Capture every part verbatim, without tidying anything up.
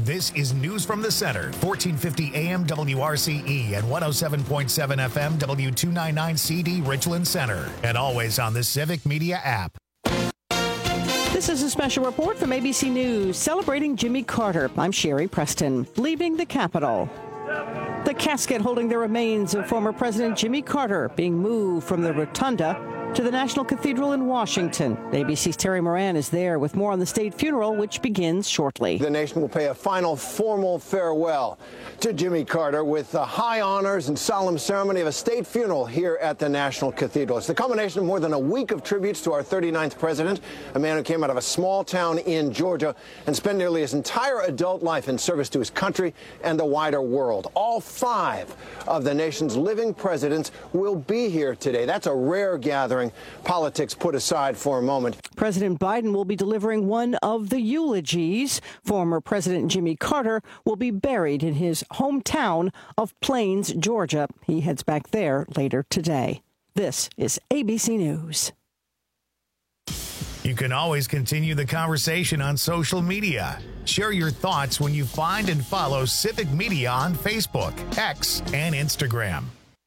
This is News from the Center, fourteen fifty A M W R C E and one oh seven point seven F M W two ninety-nine C D Richland Center, and always on the Civic Media app. This is a special report from A B C News celebrating Jimmy Carter. I'm Sherry Preston. Leaving the Capitol. The casket holding the remains of former President Jimmy Carter being moved from the Rotunda to the National Cathedral in Washington. A B C's Terry Moran is there with more on the state funeral, which begins shortly. The nation will pay a final formal farewell to Jimmy Carter with the high honors and solemn ceremony of a state funeral here at the National Cathedral. It's the culmination of more than a week of tributes to our thirty-ninth president, a man who came out of a small town in Georgia and spent nearly his entire adult life in service to his country and the wider world. All five of the nation's living presidents will be here today. That's a rare gathering. Politics put aside for a moment. President Biden will be delivering one of the eulogies. Former President Jimmy Carter will be buried in his hometown of Plains, Georgia. He heads back there later today. This is A B C News. You can always continue the conversation on social media. Share your thoughts when you find and follow Civic Media on Facebook, X, and Instagram.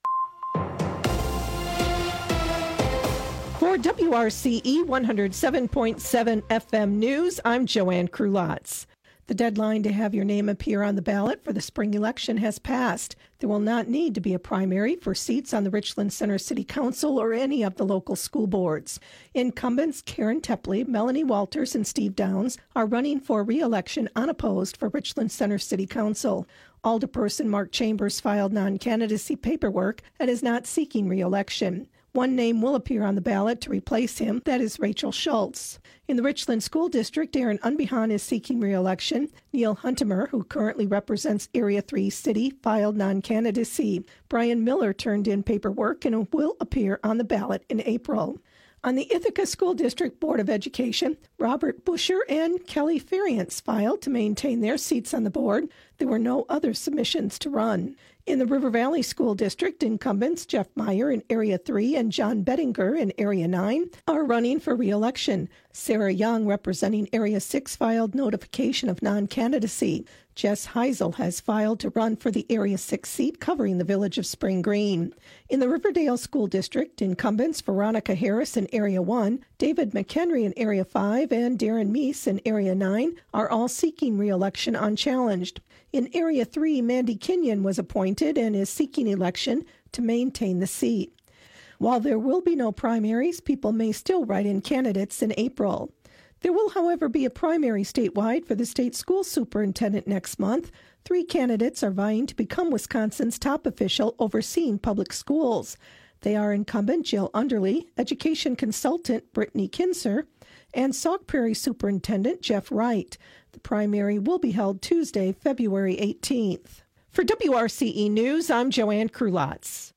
For W R C E one oh seven point seven F M News, I'm Joanne Krulotz. The deadline to have your name appear on the ballot for the spring election has passed. There will not need to be a primary for seats on the Richland Center City Council or any of the local school boards. Incumbents Karen Tepley, Melanie Walters, and Steve Downs are running for re-election unopposed for Richland Center City Council. Alderperson Mark Chambers filed non-candidacy paperwork and is not seeking re-election. One name will appear on the ballot to replace him. That is Rachel Schultz. In the Richland School District, Aaron Unbehan is seeking re-election. Neil Huntemer, who currently represents Area three City, filed non-candidacy. Brian Miller turned in paperwork and will appear on the ballot in April. On the Ithaca School District Board of Education, Robert Busher and Kelly Fariance filed to maintain their seats on the board. There were no other submissions to run. In the River Valley School District, incumbents Jeff Meyer in Area three and John Bettinger in Area nine are running for re-election. Sarah Young, representing Area six, filed notification of non-candidacy. Jess Heisel has filed to run for the Area six seat covering the village of Spring Green. In the Riverdale School District, incumbents Veronica Harris in Area one, David McHenry in Area five, and Darren Meese in Area nine are all seeking re-election unchallenged. In Area three, Mandy Kenyon was appointed and is seeking election to maintain the seat. While there will be no primaries, people may still write in candidates in April. There will, however, be a primary statewide for the state school superintendent next month. Three candidates are vying to become Wisconsin's top official overseeing public schools. They are incumbent Jill Underly, education consultant Brittany Kinser, and Sauk Prairie Superintendent Jeff Wright. The primary will be held Tuesday, February eighteenth. For W R C E News, I'm Joanne Krulotz.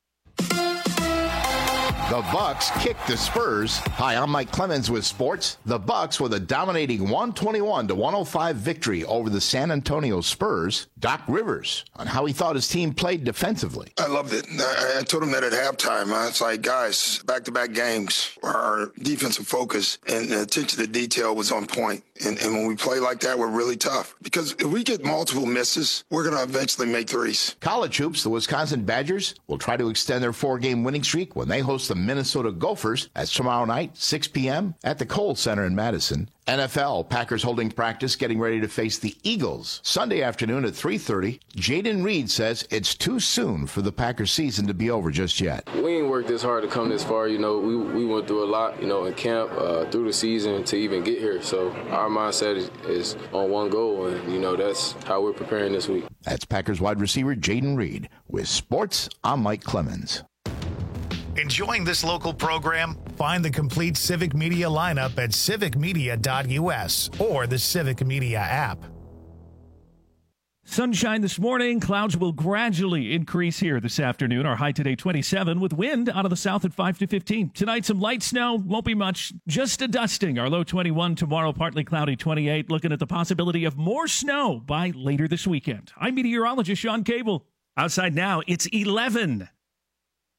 The Bucks kick the Spurs. Hi, I'm Mike Clemens with sports. The Bucks with a dominating one twenty-one to one oh five victory over the San Antonio Spurs. Doc Rivers on how he thought his team played defensively. I loved it. I, I told him that at halftime. Huh? It's like, guys, back-to-back games, our defensive focus and attention to detail was on point. And, and when we play like that, we're really tough. Because if we get multiple misses, we're going to eventually make threes. College hoops, the Wisconsin Badgers will try to extend their four-game winning streak when they host the Minnesota Gophers. That's tomorrow night, six p.m. at the Kohl Center in Madison. N F L, Packers holding practice, getting ready to face the Eagles. Sunday afternoon at three thirty, Jaden Reed says it's too soon for the Packers season to be over just yet. We ain't worked this hard to come this far. You know, we we went through a lot, you know, in camp, uh, through the season to even get here. So our mindset is, is on one goal, and, you know, that's how we're preparing this week. That's Packers wide receiver Jaden Reed. With sports, I'm Mike Clemens. Enjoying this local program? Find the complete Civic Media lineup at civic media dot u s or the Civic Media app. Sunshine this morning. Clouds will gradually increase here this afternoon. Our high today twenty-seven with wind out of the south at five to fifteen. Tonight some light snow. Won't be much. Just a dusting. Our low twenty-one. Tomorrow partly cloudy twenty-eight. Looking at the possibility of more snow by later this weekend. I'm meteorologist Sean Cable. Outside now it's eleven.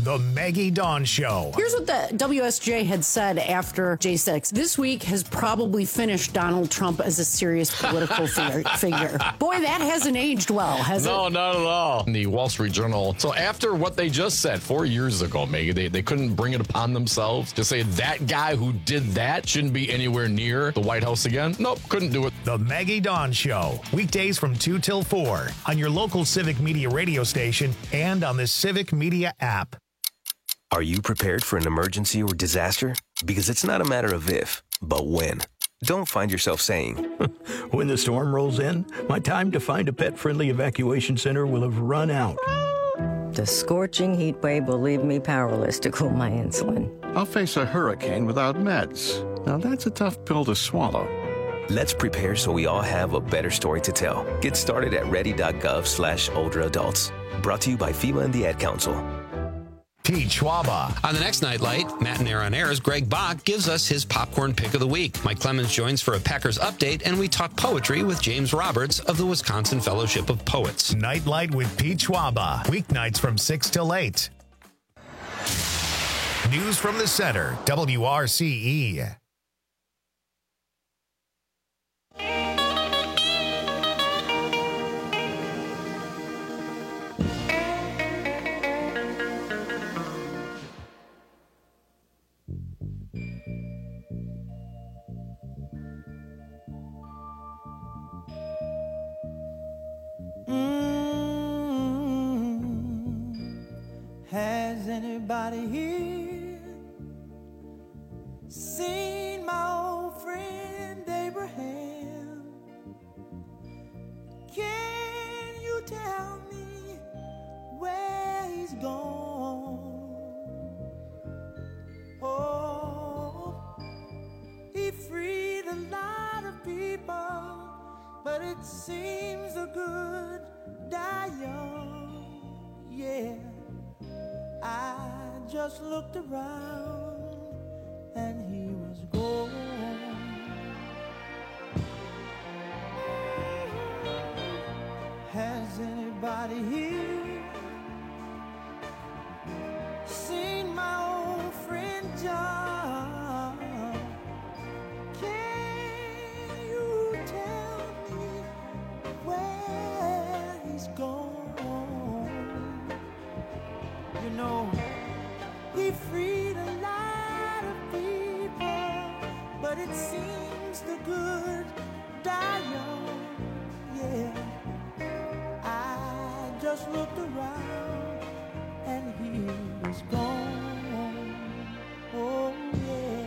The Maggie Dawn Show. Here's what the W S J had said after J six. This week has probably finished Donald Trump as a serious political figure, figure. Boy, that hasn't aged well, has no, it? No, not at all. In the Wall Street Journal. So after what they just said four years ago, Maggie, they, they couldn't bring it upon themselves to say that guy who did that shouldn't be anywhere near the White House again. Nope, couldn't do it. The Maggie Dawn Show. Weekdays from two till four on your local Civic Media radio station and on the Civic Media app. Are you prepared for an emergency or disaster? Because it's not a matter of if, but when. Don't find yourself saying, when the storm rolls in, my time to find a pet-friendly evacuation center will have run out. The scorching heat wave will leave me powerless to cool my insulin. I'll face a hurricane without meds. Now that's a tough pill to swallow. Let's prepare so we all have a better story to tell. Get started at ready.gov slash older adults. Brought to you by FEMA and the Ad Council. Pete Schwaba. On the next Nightlight, Matt and Air on Air's Greg Bach gives us his popcorn pick of the week. Mike Clemens joins for a Packers update, and we talk poetry with James Roberts of the Wisconsin Fellowship of Poets. Nightlight with Pete Schwaba. Weeknights from six till eight. News from the Center, W R C E. Has anybody here seen my old friend Abraham? Can you tell me where he's gone? Oh, he freed a lot of people, but it seems the good die young, yeah. I just looked around and he was gone. Has anybody here seen my old friend John? Can you tell me where he's gone? You know, he freed a lot of people, but it seems the good die young, yeah. I just looked around and he was gone, oh yeah.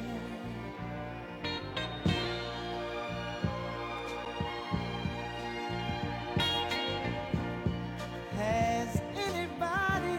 Has anybody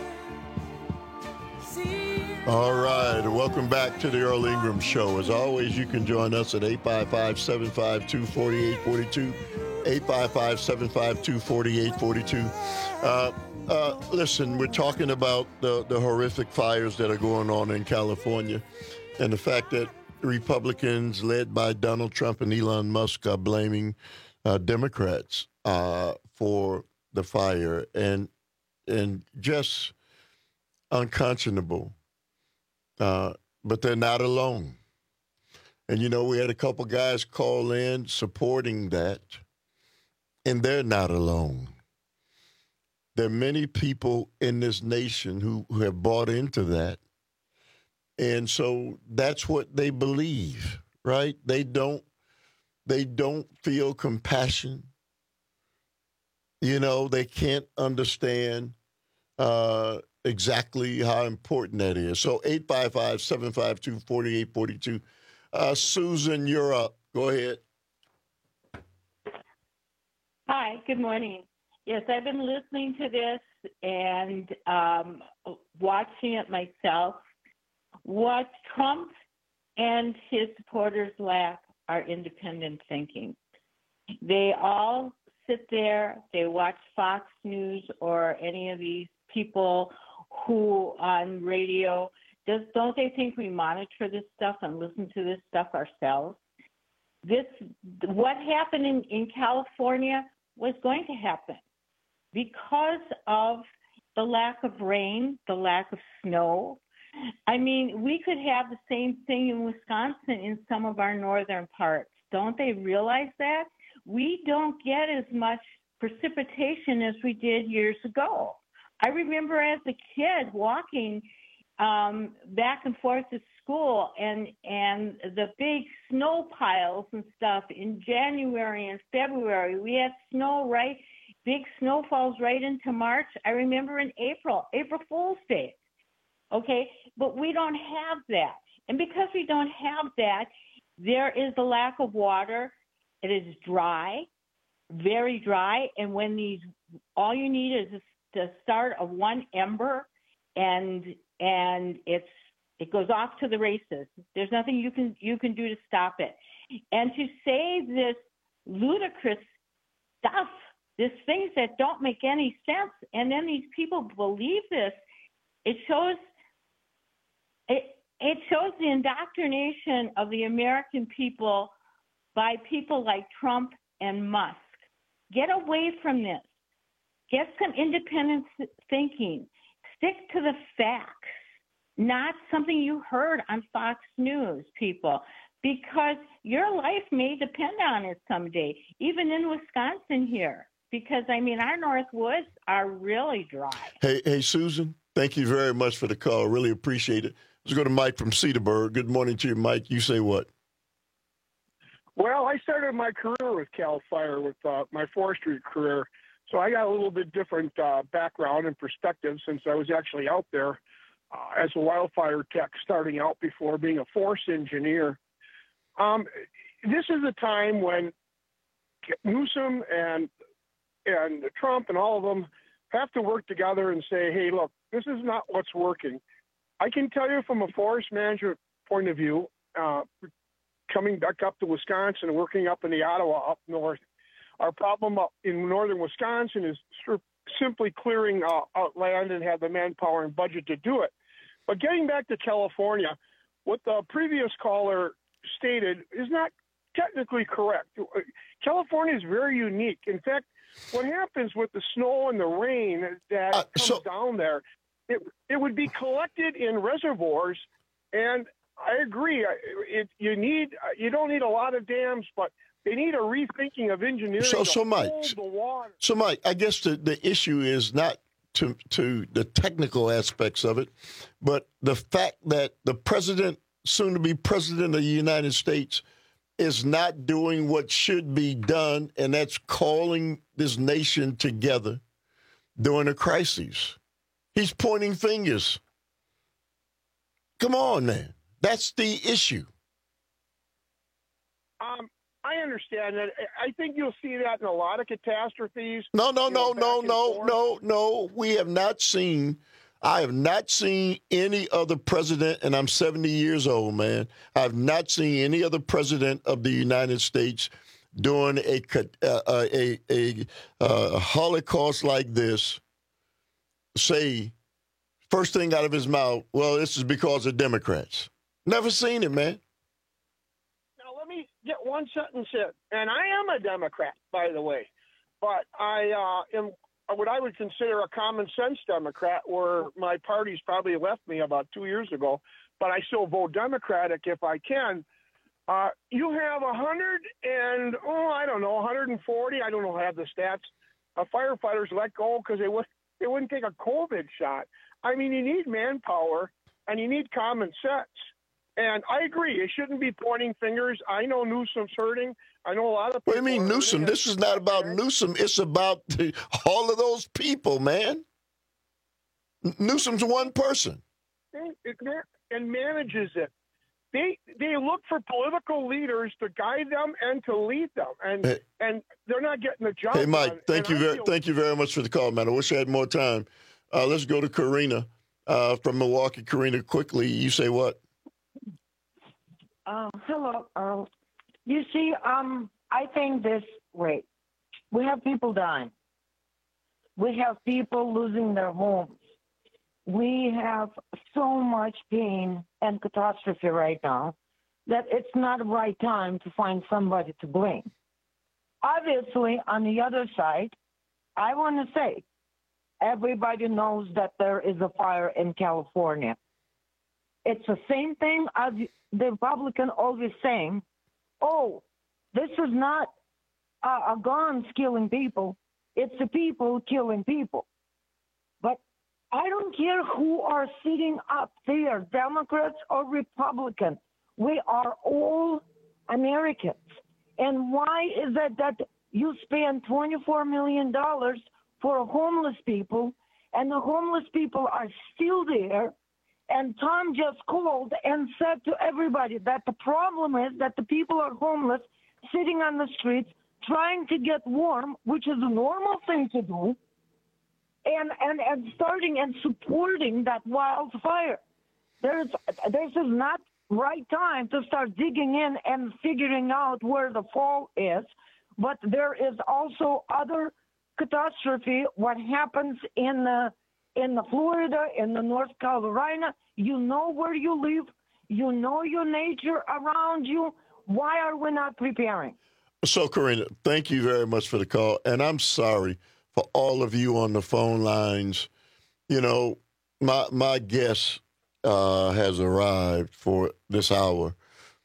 All right, welcome back to the Earl Ingram Show. As always, you can join us at eight five five, seven five two, four eight four two, eight five five, seven five two, four eight four two. Uh, uh, listen, we're talking about the, the horrific fires that are going on in California and the fact that Republicans led by Donald Trump and Elon Musk are blaming uh, Democrats uh, for the fire and and just unconscionable. Uh, but they're not alone. And, you know, we had a couple guys call in supporting that, and they're not alone. There are many people in this nation who, who have bought into that. And so that's what they believe, right? They don't, they don't feel compassion. You know, they can't understand uh, exactly how important that is. So eight five five, seven five two, four eight four two. Uh, Susan, you're up. Go ahead. Hi, good morning. Yes, I've been listening to this and um, watching it myself. What Trump and his supporters lack are independent thinking. They all sit there, they watch Fox News or any of these people who on radio, does, don't they think we monitor this stuff and listen to this stuff ourselves? This, what happened in, in California was going to happen because of the lack of rain, the lack of snow. I mean, we could have the same thing in Wisconsin in some of our northern parts. Don't they realize that? We don't get as much precipitation as we did years ago. I remember as a kid walking um, back and forth to school and, and the big snow piles and stuff in January and February. We had snow right, big snowfalls right into March. I remember in April, April Fool's Day. Okay, but we don't have that. And because we don't have that, there is a lack of water. It is dry, very dry. And when these, all you need is the start of one ember, and and it's it goes off to the races. There's nothing you can you can do to stop it. And to say this ludicrous stuff, these things that don't make any sense, and then these people believe this, it shows. It, it shows the indoctrination of the American people by people like Trump and Musk. Get away from this. Get some independent thinking. Stick to the facts, not something you heard on Fox News, people, because your life may depend on it someday, even in Wisconsin here, because, I mean, our North Woods are really dry. Hey, hey, Susan, thank you very much for the call. Really appreciate it. Let's go to Mike from Cedarburg. Good morning to you, Mike. You say what? Well, I started my career with CAL FIRE, with uh, my forestry career. So I got a little bit different uh, background and perspective since I was actually out there uh, as a wildfire tech starting out before being a forest engineer. Um, this is a time when Newsom and, and Trump and all of them have to work together and say, hey, look, this is not what's working. I can tell you from a forest management point of view, uh, coming back up to Wisconsin and working up in the Ottawa up north, our problem up in northern Wisconsin is simply clearing uh, out land and have the manpower and budget to do it. But getting back to California, what the previous caller stated is not technically correct. California is very unique. In fact, what happens with the snow and the rain that uh, comes so- down there, It it would be collected in reservoirs, and I agree. It you need you don't need a lot of dams, but they need a rethinking of engineering. So, so to Mike, hold the water. so Mike, I guess the, the issue is not to to the technical aspects of it, but the fact that the president, soon to be president of the United States, is not doing what should be done, and that's calling this nation together during a crisis. He's pointing fingers. Come on, man. That's the issue. Um, I understand that. I think you'll see that in a lot of catastrophes. No, no, you know, no, no, no, forth. no, no. We have not seen, I have not seen any other president, and I'm seventy years old, man. I've not seen any other president of the United States doing a, uh, a, a, a Holocaust like this say, first thing out of his mouth, well, this is because of Democrats. Never seen it, man. Now, let me get one sentence in. And I am a Democrat, by the way. But I uh, am what I would consider a common sense Democrat, where my party's probably left me about two years ago. But I still vote Democratic if I can. Uh, you have a hundred and, oh, I don't know, one hundred forty, I don't know, have the stats, uh, firefighters let go because they would They wouldn't take a COVID shot. I mean, you need manpower and you need common sense. And I agree, it shouldn't be pointing fingers. I know Newsom's hurting. I know a lot of people. What do you mean, Newsom? This is not about Newsom. It's about the, all of those people, man. Newsom's one person. And manages it. They they look for political leaders to guide them and to lead them, and hey, and they're not getting the job. Hey, Mike, done. thank and you I very feel- thank you very much for the call, man. I wish I had more time. Uh, let's go to Karina uh, from Milwaukee. Karina, quickly, you say what? Uh, hello, Earl. You see, um, I think this way. We have people dying. We have people losing their homes. We have so much pain and catastrophe right now that it's not the right time to find somebody to blame. Obviously, on the other side, I want to say, everybody knows that there is a fire in California. It's the same thing as the Republican always saying, oh, this is not uh, a guns killing people. It's the people killing people. But I don't care who are sitting up there, Democrats or Republicans. We are all Americans. And why is it that you spend twenty-four million dollars for homeless people, and the homeless people are still there? And Tom just called and said to everybody that the problem is that the people are homeless, sitting on the streets, trying to get warm, which is a normal thing to do, and, and, and starting and supporting that wildfire. There's, this is not right time to start digging in and figuring out where the fault is, but there is also other catastrophe, what happens in the in the Florida, in the North Carolina. You know where you live. You know your nature around you. Why are we not preparing? So, Karina, thank you very much for the call. And I'm sorry for all of you on the phone lines. You know, my my guest uh, has arrived for this hour.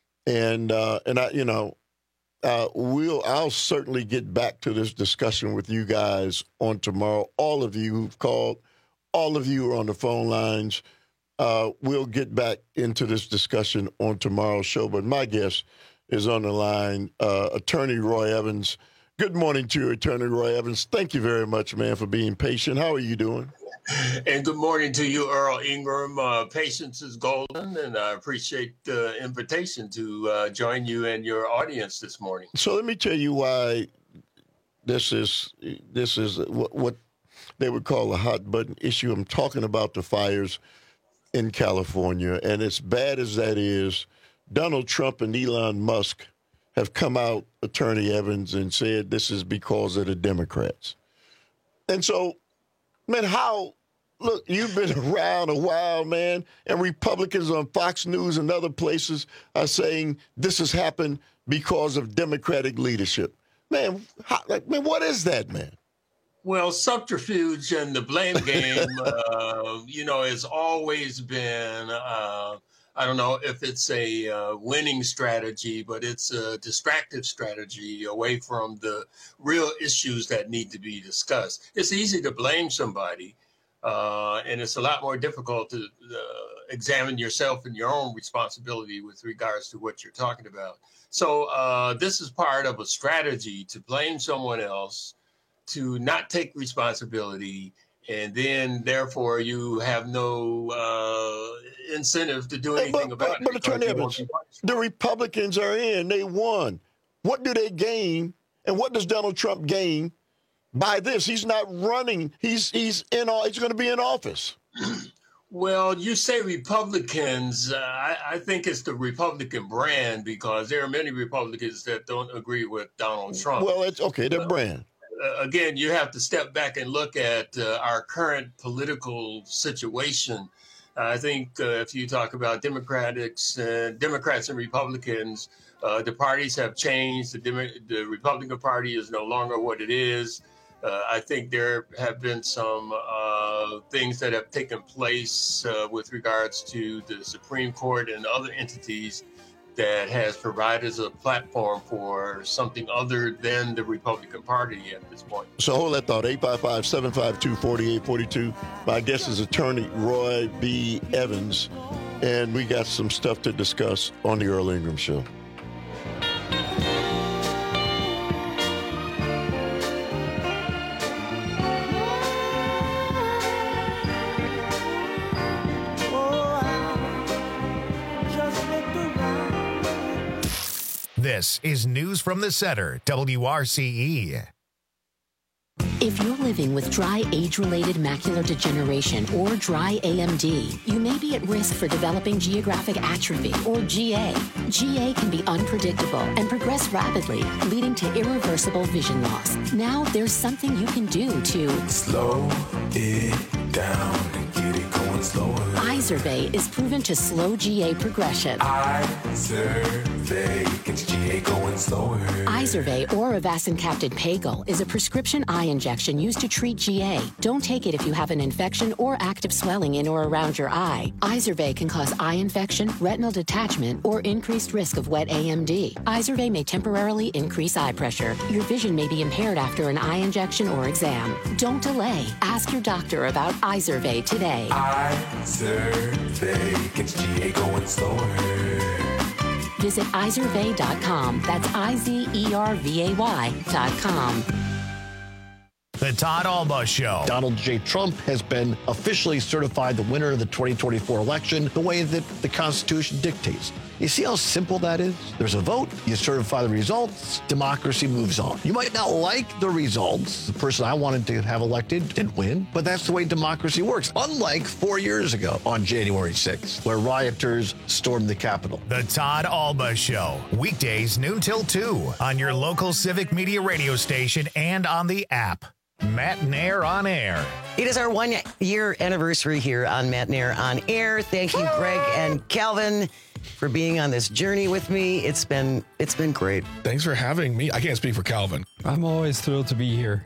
And, uh, and I, you know, uh, we'll I'll certainly get back to this discussion with you guys on tomorrow. All of you who've called, all of you are on the phone lines. Uh, we'll get back into this discussion on tomorrow's show. But my guest is on the line, uh, Attorney Roy Evans. Good morning to you, Attorney Roy Evans. Thank you very much, man, for being patient. How are you doing? And good morning to you, Earl Ingram. Uh, patience is golden, and I appreciate the invitation to uh, join you and your audience this morning. So let me tell you why this is this is what, what they would call a hot button issue. I'm talking about the fires in California, and as bad as that is, Donald Trump and Elon Musk have come out, Attorney Evans, and said this is because of the Democrats. And so, man, how, look, you've been around a while, man, and Republicans on Fox News and other places are saying this has happened because of Democratic leadership. Man, how, like, man, what is that, man? Well, subterfuge and the blame game, uh, you know, has always been, uh, I don't know if it's a uh, winning strategy, but it's a distractive strategy away from the real issues that need to be discussed. It's easy to blame somebody, uh, and it's a lot more difficult to uh, examine yourself and your own responsibility with regards to what you're talking about. So uh, this is part of a strategy to blame someone else, to not take responsibility, and then therefore you have no uh, incentive to do anything but, about but, it. But Attorney Evans, the Republicans are in. They won. What do they gain, and what does Donald Trump gain by this? He's not running. He's he's in. He's going to be in office. Well, you say Republicans. Uh, I, I think it's the Republican brand, because there are many Republicans that don't agree with Donald Trump. Well, it's okay. Their uh, brand. Uh, again, you have to step back and look at uh, our current political situation. Uh, I think uh, if you talk about Democrats, uh, Democrats and Republicans, uh, the parties have changed. The, Demo- the Republican Party is no longer what it is. Uh, I think there have been some uh, things that have taken place uh, with regards to the Supreme Court and other entities that has provided a platform for something other than the Republican Party at this point. So hold that thought. eight five five, seven five two, four eight four two. My guest is Attorney Roy B. Evans, and we got some stuff to discuss on the Earl Ingram Show. This is News from the Center, W R C E. If you're living with dry age-related macular degeneration or dry A M D, you may be at risk for developing geographic atrophy or G A. G A can be unpredictable and progress rapidly, leading to irreversible vision loss. Now there's something you can do to slow it down and get it going going slower. Izervay is proven to slow G A progression. Izervay gets G A going slower. Izervay or Avastin-capted Pagel is a prescription eye injection used to treat G A. Don't take it if you have an infection or active swelling in or around your eye. Izervay can cause eye infection, retinal detachment, or increased risk of wet A M D. Izervay may temporarily increase eye pressure. Your vision may be impaired after an eye injection or exam. Don't delay. Ask your doctor about Izervay today. Izervay gets G A going slower. Visit Izervay dot com. That's I Z E R V A Y dot com. The Todd Alba Show. Donald J. Trump has been officially certified the winner of the twenty twenty-four election the way that the Constitution dictates. You see how simple that is? There's a vote, you certify the results, democracy moves on. You might not like the results. The person I wanted to have elected didn't win, but that's the way democracy works. Unlike four years ago on January sixth, where rioters stormed the Capitol. The Todd Alba Show. Weekdays noon till two on your local Civic Media radio station and on the app. Matt Nair on Air. It is our one-year anniversary here on Matt Nair on Air. Thank you, Greg and Calvin, for being on this journey with me. It's been it's been great. Thanks for having me. I can't speak for Calvin. I'm always thrilled to be here.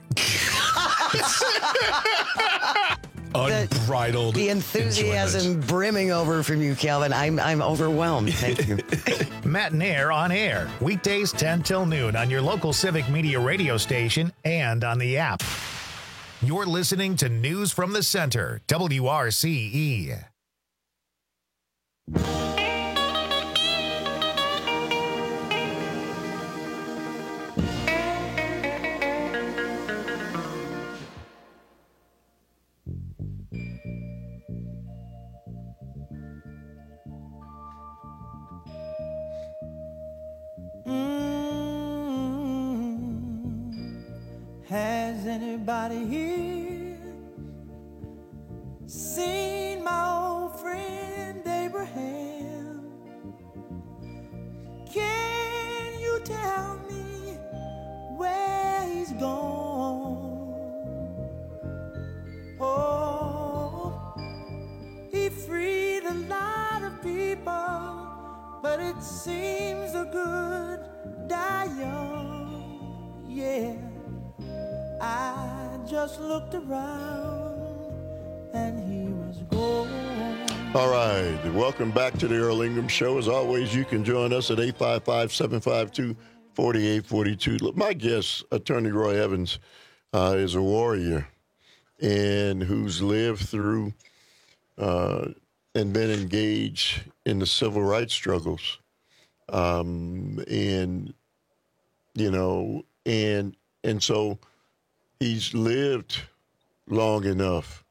Unbridled. The, the enthusiasm enjoyment. Brimming over from you, Calvin. I'm I'm overwhelmed. Thank you. Matt Nair on Air. Weekdays ten till noon on your local Civic Media radio station and on the app. You're listening to News from the Center, W R C E. Has anybody here seen my old friend Abraham? Can you tell me where he's gone? Oh, he freed a lot of people, but it seems the good die young. Yeah. I just looked around and he was gone. All right. Welcome back to the Earl Ingram Show. As always, you can join us at eight five five, seven five two, four eight four two. Look, my guest, Attorney Roy Evans, uh, is a warrior and who's lived through uh, and been engaged in the civil rights struggles. Um, and, you know, and and so he's lived long enough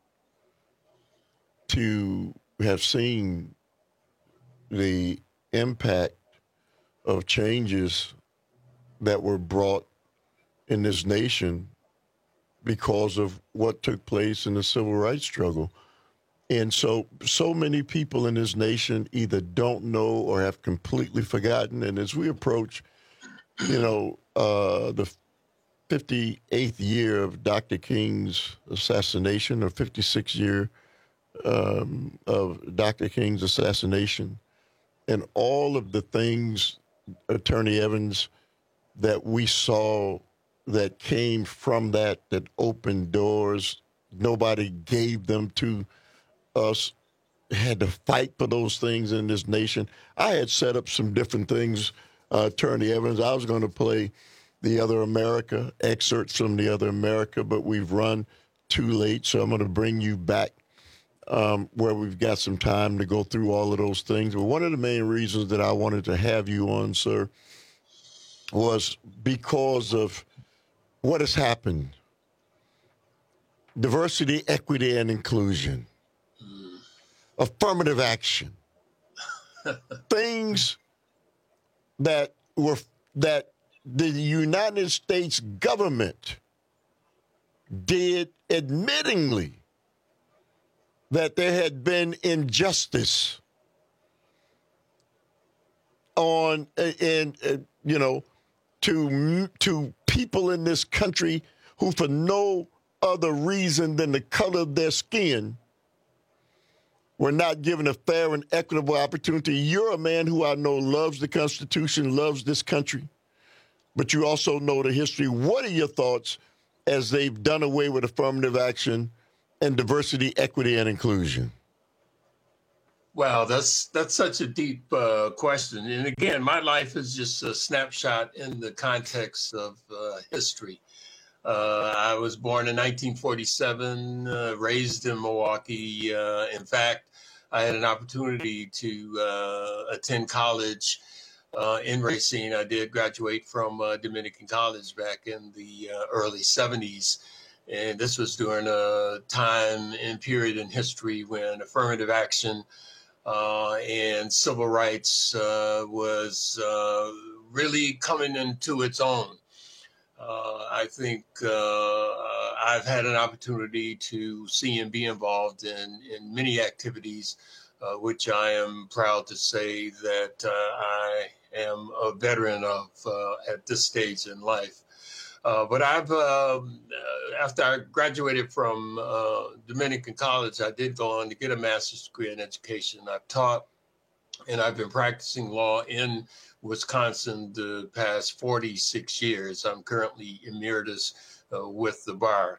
to have seen the impact of changes that were brought in this nation because of what took place in the civil rights struggle. And so, so many people in this nation either don't know or have completely forgotten. And as we approach, you know, uh, the fifty-eighth year of Doctor King's assassination, or fifty-sixth year um, of Doctor King's assassination, and all of the things, Attorney Evans, that we saw that came from that, that opened doors, nobody gave them to us, had to fight for those things in this nation. I had set up some different things, uh, Attorney Evans. I was going to play The Other America, excerpts from The Other America, but we've run too late, so I'm going to bring you back um, where we've got some time to go through all of those things. But one of the main reasons that I wanted to have you on, sir, was because of what has happened. Diversity, equity, and inclusion. Affirmative action. Things that were that the United States government did, admittingly that there had been injustice on, and, and you know, to to people in this country who, for no other reason than the color of their skin, were not given a fair and equitable opportunity. You're a man who I know loves the Constitution, loves this country, but you also know the history. What are your thoughts as they've done away with affirmative action and diversity, equity, and inclusion? Wow, that's that's such a deep uh, question. And again, my life is just a snapshot in the context of uh, history. Uh, I was born in nineteen forty-seven, uh, raised in Milwaukee. Uh, in fact, I had an opportunity to uh, attend college uh, in Racine. I did graduate from uh, Dominican College back in the uh, early seventies. And this was during a time and period in history when affirmative action uh, and civil rights uh, was uh, really coming into its own. Uh, I think uh, I've had an opportunity to see and be involved in, in many activities, uh, which I am proud to say that uh, I am a veteran of uh, at this stage in life. Uh, but I've, uh, after I graduated from uh, Dominican College, I did go on to get a master's degree in education. I've taught and I've been practicing law in Wisconsin the past forty-six years. I'm currently emeritus uh, with the bar.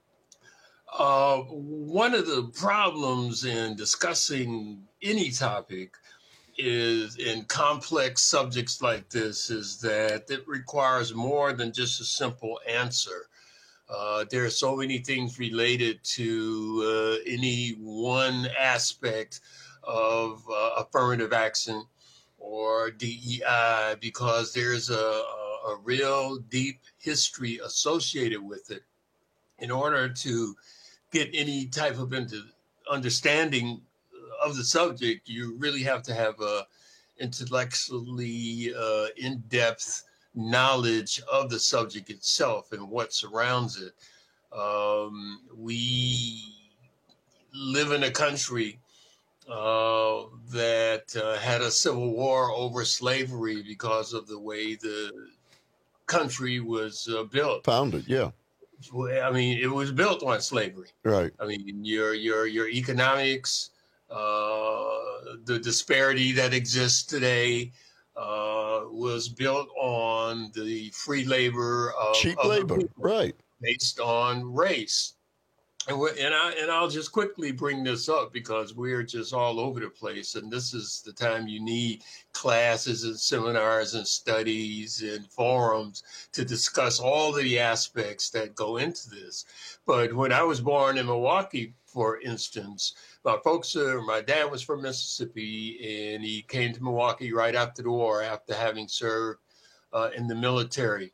Uh, one of the problems in discussing any topic is in complex subjects like this is that it requires more than just a simple answer. Uh, there are so many things related to uh, any one aspect of uh, affirmative action or D E I because there's a, a, a real deep history associated with it. In order to get any type of understanding of the subject, you really have to have a intellectually uh, in-depth knowledge of the subject itself and what surrounds it. Um, we live in a country uh, that uh, had a civil war over slavery because of the way the country was uh, built. Founded, yeah. I mean, it was built on slavery. Right. I mean, your your your economics, uh, the disparity that exists today uh, was built on the free labor of cheap other labor, people right? Based on race. And we and I and I'll just quickly bring this up because we're just all over the place, and this is the time you need classes and seminars and studies and forums to discuss all the aspects that go into this. But when I was born in Milwaukee, for instance, my folks, uh, my dad was from Mississippi, and he came to Milwaukee right after the war, after having served uh, in the military.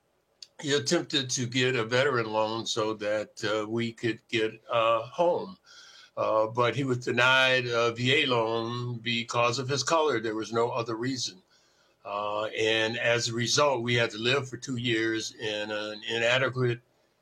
He attempted to get a veteran loan so that uh, we could get a home. Uh, but he was denied a V A loan because of his color. There was no other reason. Uh, and as a result, we had to live for two years in an inadequate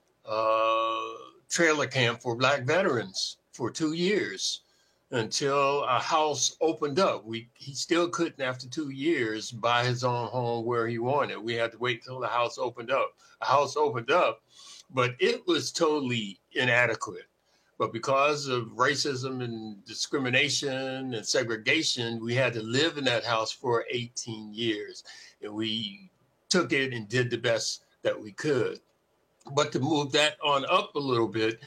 uh, trailer camp for Black veterans for two years until a house opened up. We he still couldn't, after two years, buy his own home where he wanted. We had to wait till the house opened up. A house opened up, but it was totally inadequate. But because of racism and discrimination and segregation, we had to live in that house for eighteen years. And we took it and did the best that we could. But to move that on up a little bit,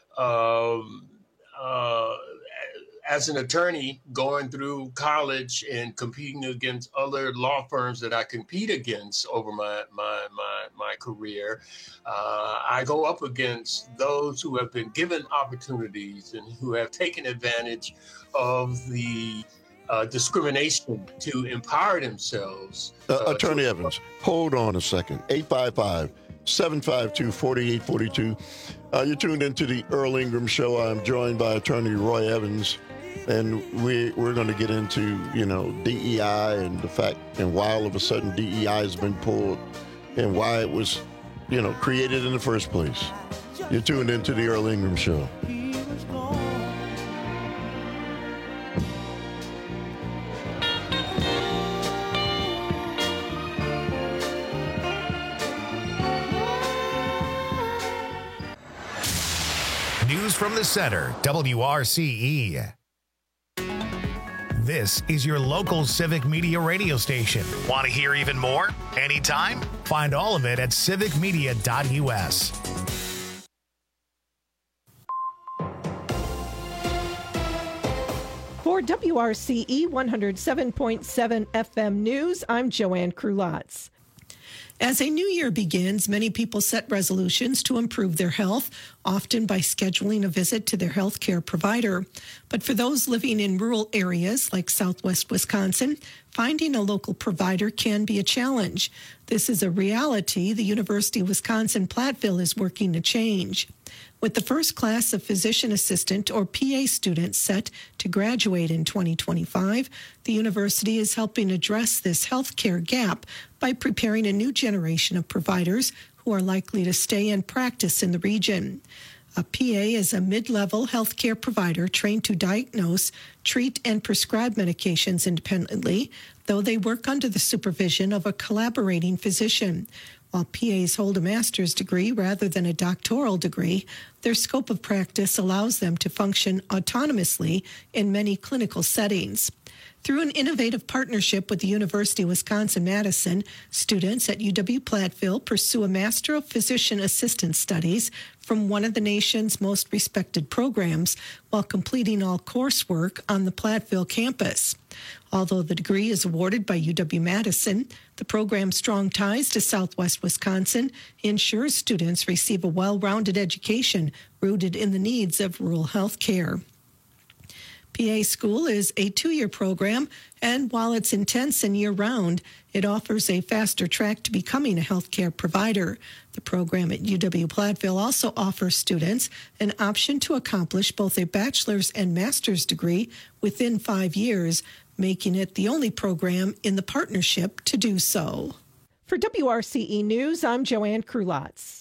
um, uh, as an attorney going through college and competing against other law firms that I compete against over my my my, my career, uh, I go up against those who have been given opportunities and who have taken advantage of the uh, discrimination to empower themselves. Uh, uh, Attorney to- Evans, hold on a second. eight five five, seven five two, four eight four two. Uh, you're tuned into the Earl Ingram Show. I'm joined by Attorney Roy Evans. And we, we're going to get into, you know, D E I and the fact and why all of a sudden D E I has been pulled and why it was, you know, created in the first place. You're tuned into the Earl Ingram Show. News from the center, W R C E. This is your local civic media radio station. Want to hear even more? Anytime? Find all of it at civic media dot U S. For W R C E one oh seven point seven F M News, I'm Joanne Krulotz. As a new year begins, many people set resolutions to improve their health, often by scheduling a visit to their health care provider. But for those living in rural areas like southwest Wisconsin, finding a local provider can be a challenge. This is a reality the University of Wisconsin-Platteville is working to change. With the first class of physician assistant or P A students set to graduate in twenty twenty-five, the university is helping address this healthcare gap by preparing a new generation of providers who are likely to stay and practice in the region. A P A is a mid-level healthcare provider trained to diagnose, treat, and prescribe medications independently, though they work under the supervision of a collaborating physician. While P As hold a master's degree rather than a doctoral degree, their scope of practice allows them to function autonomously in many clinical settings. Through an innovative partnership with the University of Wisconsin-Madison, students at U W-Platteville pursue a Master of Physician Assistant Studies from one of the nation's most respected programs while completing all coursework on the Platteville campus. Although the degree is awarded by U W-Madison, the program's strong ties to Southwest Wisconsin ensures students receive a well-rounded education rooted in the needs of rural health care. P A school is a two-year program, and while it's intense and year-round, it offers a faster track to becoming a healthcare provider. The program at U W-Platteville also offers students an option to accomplish both a bachelor's and master's degree within five years, making it the only program in the partnership to do so. For W R C E News, I'm Joanne Krulotz.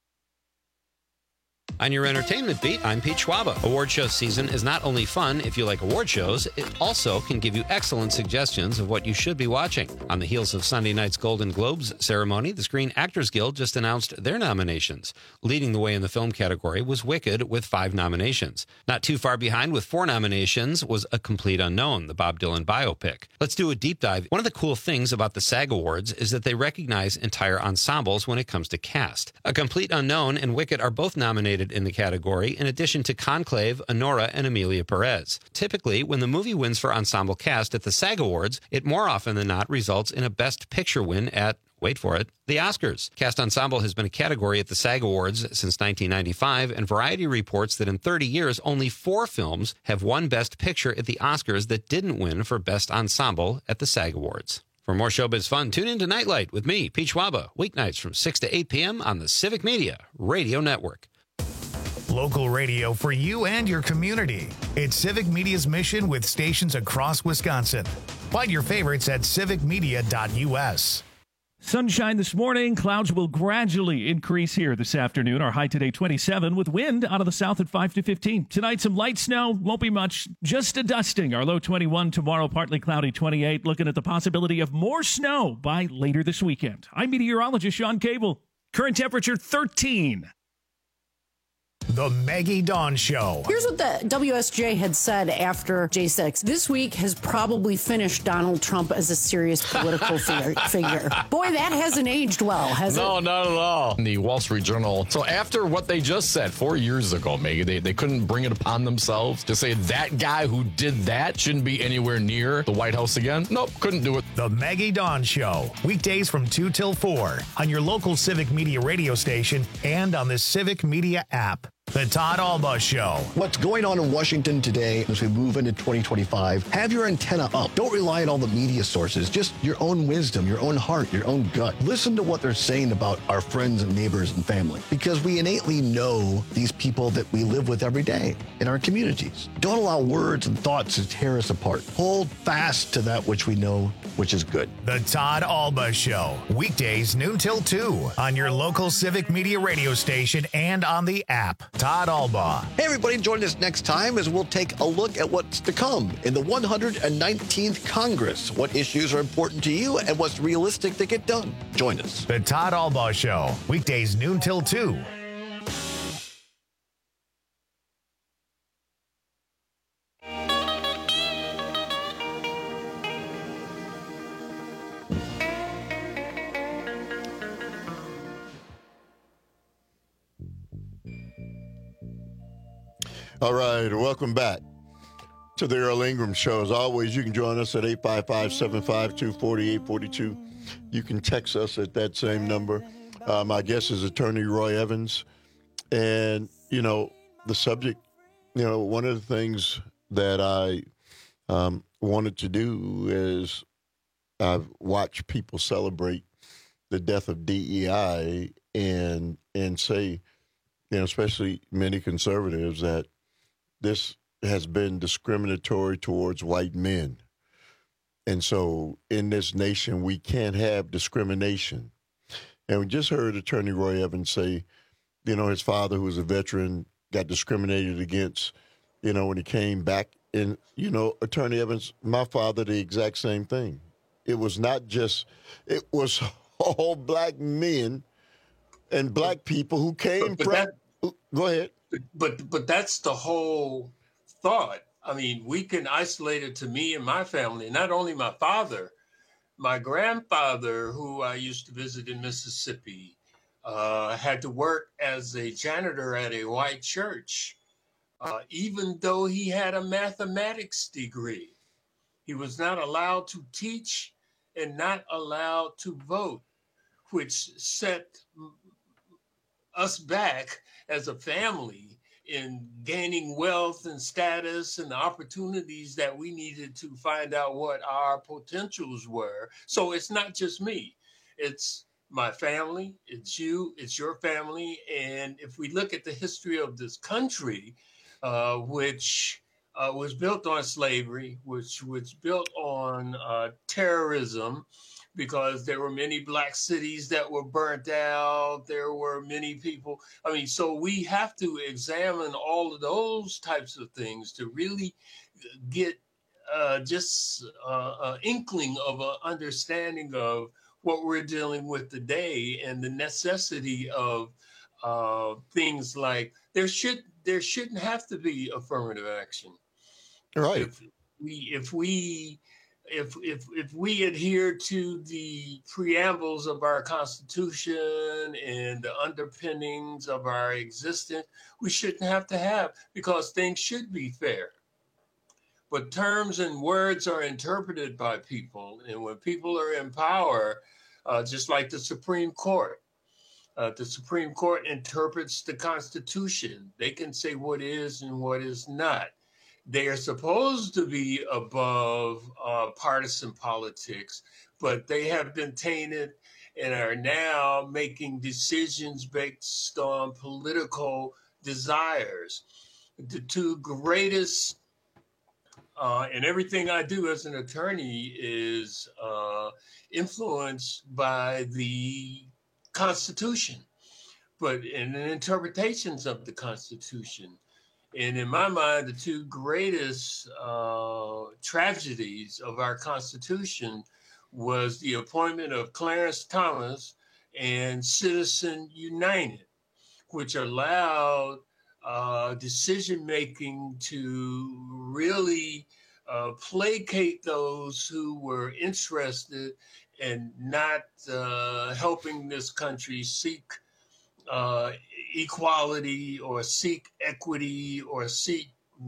On your entertainment beat, I'm Pete Schwaba. Award show season is not only fun if you like award shows, it also can give you excellent suggestions of what you should be watching. On the heels of Sunday night's Golden Globes ceremony, the Screen Actors Guild just announced their nominations. Leading the way in the film category was Wicked with five nominations. Not too far behind with four nominations was A Complete Unknown, the Bob Dylan biopic. Let's do a deep dive. One of the cool things about the SAG Awards is that they recognize entire ensembles when it comes to cast. A Complete Unknown and Wicked are both nominated in the category, in addition to Conclave, Honora, and Emilia Perez. Typically, when the movie wins for ensemble cast at the SAG Awards, it more often than not results in a Best Picture win at, wait for it, the Oscars. Cast Ensemble has been a category at the SAG Awards since nineteen ninety-five, and Variety reports that in thirty years, only four films have won Best Picture at the Oscars that didn't win for Best Ensemble at the SAG Awards. For more showbiz fun, tune in to Nightlight with me, Pete Schwaba, weeknights from six to eight p.m. on the Civic Media Radio Network. Local radio for you and your community. It's Civic Media's mission with stations across Wisconsin. Find your favorites at civic media dot U S. Sunshine this morning. Clouds will gradually increase here this afternoon. Our high today twenty-seven with wind out of the south at five to fifteen. Tonight some light snow. Won't be much. Just a dusting. Our low twenty-one. Tomorrow partly cloudy twenty-eight. Looking at the possibility of more snow by later this weekend. I'm meteorologist Sean Cable. Current temperature thirteen. The Maggie Dawn Show. Here's what the W S J had said after J six. This week has probably finished Donald Trump as a serious political figure, figure. Boy, that hasn't aged well, has no, it? No, not at all. In the Wall Street Journal. So after what they just said four years ago, Maggie, they, they couldn't bring it upon themselves to say that guy who did that shouldn't be anywhere near the White House again. Nope, couldn't do it. The Maggie Dawn Show. Weekdays from two till four on your local Civic Media radio station and on the Civic Media app. The Todd Alba Show. What's going on in Washington today as we move into twenty twenty-five? Have your antenna up. Don't rely on all the media sources. Just your own wisdom, your own heart, your own gut. Listen to what they're saying about our friends and neighbors and family, because we innately know these people that we live with every day in our communities. Don't allow words and thoughts to tear us apart. Hold fast to that which we know, which is good. The Todd Alba Show. Weekdays noon till two on your local Civic Media radio station and on the app. Todd Alba. Hey, everybody, join us next time as we'll take a look at what's to come in the one hundred nineteenth Congress. What issues are important to you and what's realistic to get done. Join us. The Todd Alba Show. Weekdays noon till two. All right, welcome back to the Earl Ingram Show. As always, you can join us at eight five five, seven five two, four eight four two. You can text us at that same number. Uh, my guest is Attorney Roy Evans. And, you know, the subject, you know, one of the things that I um, wanted to do is I've watched people celebrate the death of D E I and and say, you know, especially many conservatives, that this has been discriminatory towards white men. And so in this nation, we can't have discrimination. And we just heard Attorney Roy Evans say, you know, his father, who was a veteran, got discriminated against, you know, when he came back. And, you know, Attorney Evans, my father, the exact same thing. It was not just, it was all black men and black people who came But, but from. that, go ahead. But but that's the whole thought. I mean, we can isolate it to me and my family. Not only my father, my grandfather, who I used to visit in Mississippi, uh, had to work as a janitor at a white church, uh, even though he had a mathematics degree. He was not allowed to teach and not allowed to vote, which set us back as a family in gaining wealth and status and the opportunities that we needed to find out what our potentials were. So it's not just me. It's my family, it's you, it's your family. And if we look at the history of this country, uh, which uh, was built on slavery, which was built on uh, terrorism, because there were many black cities that were burnt out. There were many people. I mean, so we have to examine all of those types of things to really get uh, just uh, an inkling of an understanding of what we're dealing with today and the necessity of uh, things like there should there shouldn't have to be affirmative action. Right. If we if we If, if if we adhere to the preambles of our Constitution and the underpinnings of our existence, we shouldn't have to have, because things should be fair. But terms and words are interpreted by people. And when people are in power, uh, just like the Supreme Court, uh, the Supreme Court interprets the Constitution. They can say what is and what is not. They are supposed to be above uh, partisan politics, but they have been tainted and are now making decisions based on political desires. The two greatest, uh, and everything I do as an attorney is uh, influenced by the Constitution, but in the interpretations of the Constitution. And in my mind, the two greatest uh, tragedies of our Constitution was the appointment of Clarence Thomas and Citizen United, which allowed uh, decision-making to really uh, placate those who were interested in not uh, helping this country seek uh, equality or seek equity or seek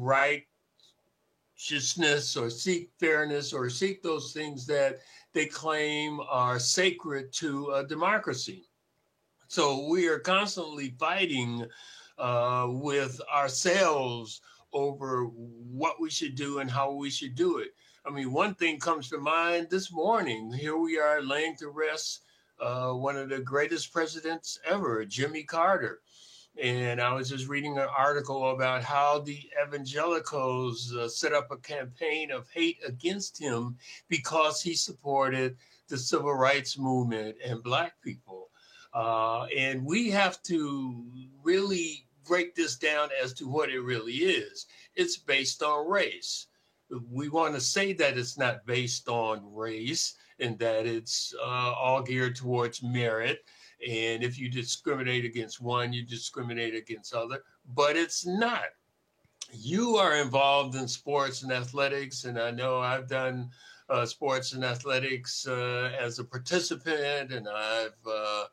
righteousness or seek fairness or seek those things that they claim are sacred to a democracy. So we are constantly fighting uh, with ourselves over what we should do and how we should do it. I mean, one thing comes to mind this morning. Here we are laying to rest uh, one of the greatest presidents ever, Jimmy Carter. And I was just reading an article about how the evangelicals uh, set up a campaign of hate against him because he supported the civil rights movement and Black people. Uh, and we have to really break this down as to what it really is. It's based on race. We want to say that it's not based on race and that it's uh, all geared towards merit. And if you discriminate against one, you discriminate against other, but it's not. You are involved in sports and athletics, and I know I've done uh, sports and athletics uh, as a participant, and I've uh,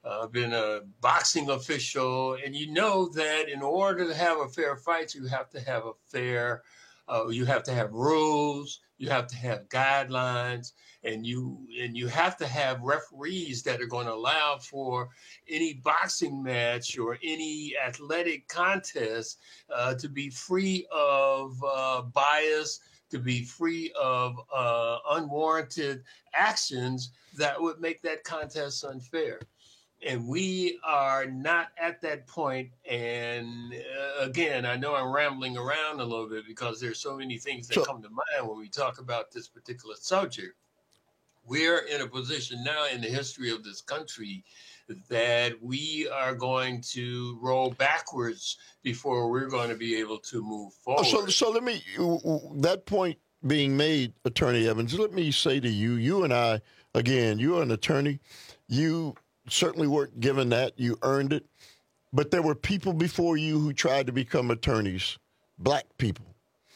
uh, been a boxing official, and you know that in order to have a fair fight, you have to have a fair, uh, you have to have rules, you have to have guidelines, and you and you have to have referees that are going to allow for any boxing match or any athletic contest uh, to be free of uh, bias, to be free of uh, unwarranted actions that would make that contest unfair. And we are not at that point. And uh, again, I know I'm rambling around a little bit because there's so many things that So- come to mind when we talk about this particular subject. We're in a position now in the history of this country that we are going to roll backwards before we're going to be able to move Oh, forward. so, so let me, that point being made, Attorney Evans, let me say to you, you and I, again, you're an attorney. You certainly weren't given that. You earned it. But there were people before you who tried to become attorneys, black people,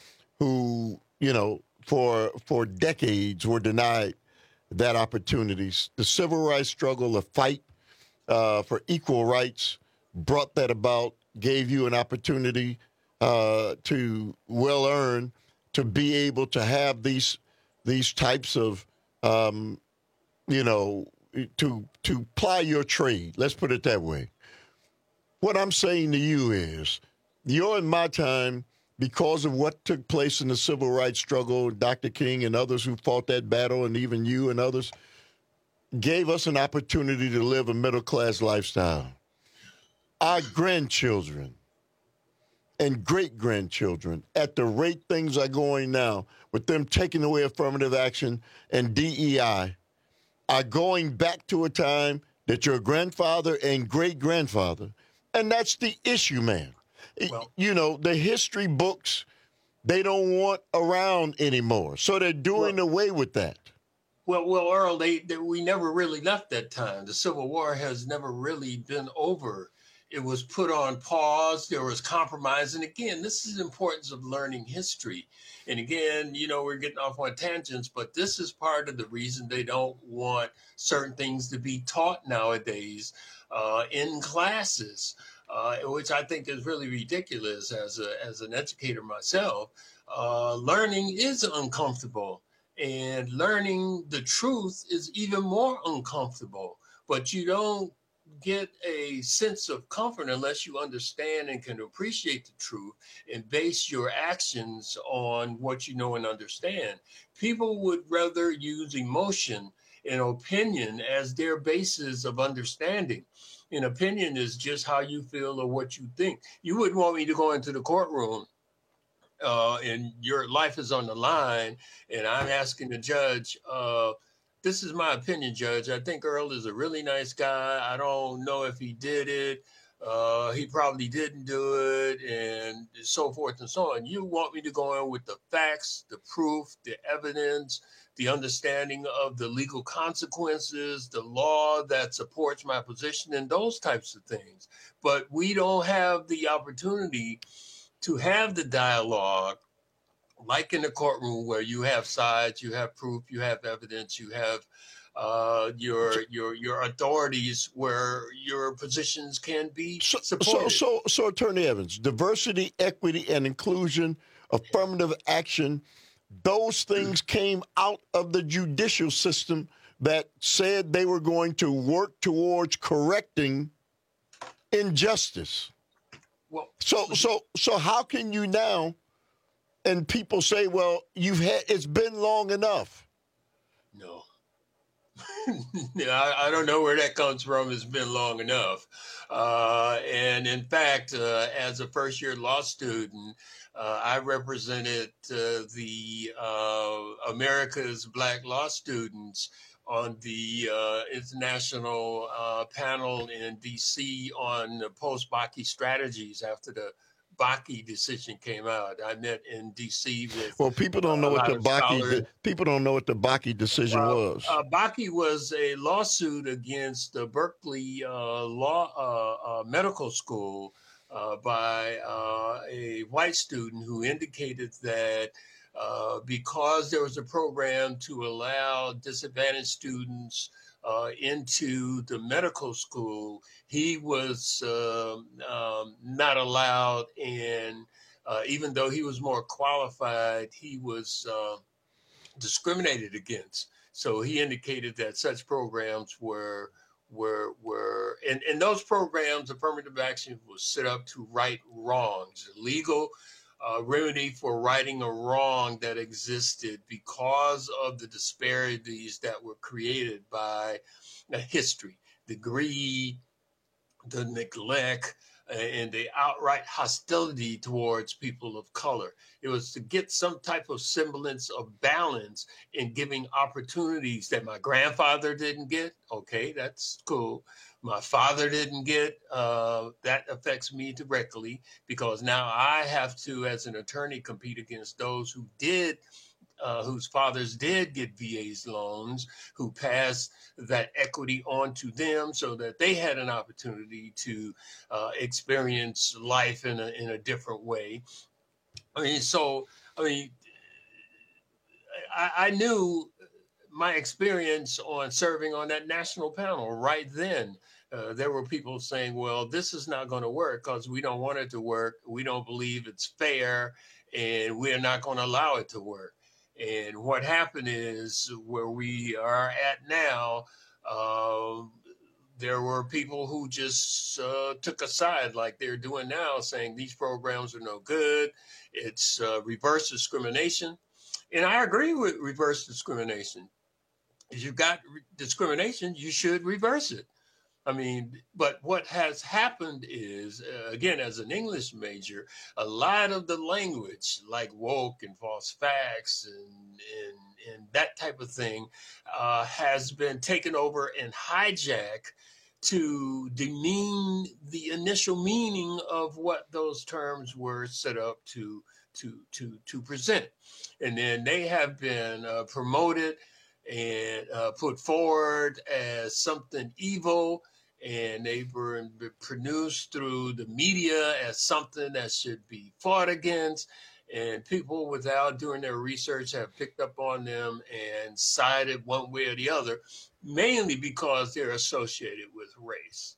who, you know, for for decades were denied that opportunities. The civil rights struggle, the fight uh, for equal rights brought that about, gave you an opportunity uh, to well earn, to be able to have these these types of, um, you know, to to ply your trade. Let's put it that way. What I'm saying to you is, you're in my time, because of what took place in the civil rights struggle, Doctor King and others who fought that battle, and even you and others, gave us an opportunity to live a middle-class lifestyle. Our grandchildren and great-grandchildren, at the rate things are going now, with them taking away affirmative action and D E I, are going back to a time that your grandfather and great-grandfather, and that's the issue, man. Well, you know, the history books, they don't want around anymore. So they're doing well, away with that. Well, well, Earl, they, they we never really left that time. The Civil War has never really been over. It was put on pause. There was compromise. And again, this is the importance of learning history. And again, you know, we're getting off on tangents, but this is part of the reason they don't want certain things to be taught nowadays uh, in classes. Uh, which I think is really ridiculous as a as an educator myself. Uh, learning is uncomfortable, and learning the truth is even more uncomfortable. But you don't get a sense of comfort unless you understand and can appreciate the truth and base your actions on what you know and understand. People would rather use emotion and opinion as their basis of understanding. An opinion is just how you feel or what you think. You wouldn't want me to go into the courtroom uh, and your life is on the line, and I'm asking the judge, uh, this is my opinion, Judge. I think Earl is a really nice guy. I don't know if he did it. Uh, he probably didn't do it, and so forth and so on. You want me to go in with the facts, the proof, the evidence, the understanding of the legal consequences, the law that supports my position, and those types of things. But we don't have the opportunity to have the dialogue like in the courtroom where you have sides, you have proof, you have evidence, you have uh, your your your authorities where your positions can be supported. So, so, so, Attorney Evans, diversity, equity, and inclusion, affirmative action, those things came out of the judicial system that said they were going to work towards correcting injustice. Well, so, so, so, how can you now? And people say, "Well, you've had it's been long enough." No. Yeah, I, I don't know where that comes from. It's been long enough. Uh, and in fact, uh, as a first year law student, uh, I represented uh, the uh, America's Black law students on the uh, international uh, panel in D C on post-Bakke strategies after the Bakke decision came out. I met in D C with. Well, people don't know what the Bakke. People don't know what the Bakke decision uh, was. Uh, Bakke was a lawsuit against the Berkeley uh, Law uh, uh, Medical School uh, by uh, a white student who indicated that uh, because there was a program to allow disadvantaged students uh, into the medical school, he was uh, um, not allowed in, uh, even though he was more qualified, he was uh, discriminated against. So he indicated that such programs were were were and, and those programs, affirmative action, was set up to right wrongs, legal uh, remedy for righting a wrong that existed because of the disparities that were created by uh, history, the greed, the neglect, and the outright hostility towards people of color. It was to get some type of semblance of balance in giving opportunities that my grandfather didn't get. Okay, that's cool. My father didn't get. Uh, that affects me directly because now I have to, as an attorney, compete against those who did Uh, whose fathers did get V A's loans, who passed that equity on to them so that they had an opportunity to uh, experience life in a, in a different way. I mean, so, I mean, I, I knew my experience on serving on that national panel right then. Uh, there were people saying, well, this is not going to work because we don't want it to work. We don't believe it's fair, and we're not going to allow it to work. And what happened is where we are at now, uh, there were people who just uh, took a side like they're doing now, saying these programs are no good. It's uh, reverse discrimination. And I agree with reverse discrimination. If you've got re- discrimination, you should reverse it. I mean, but what has happened is, uh, again, as an English major, a lot of the language like woke and false facts and, and, and that type of thing uh, has been taken over and hijacked to demean the initial meaning of what those terms were set up to, to, to, to present. And then they have been uh, promoted and uh, put forward as something evil, and they were produced through the media as something that should be fought against. And people, without doing their research, have picked up on them and sided one way or the other, mainly because they're associated with race.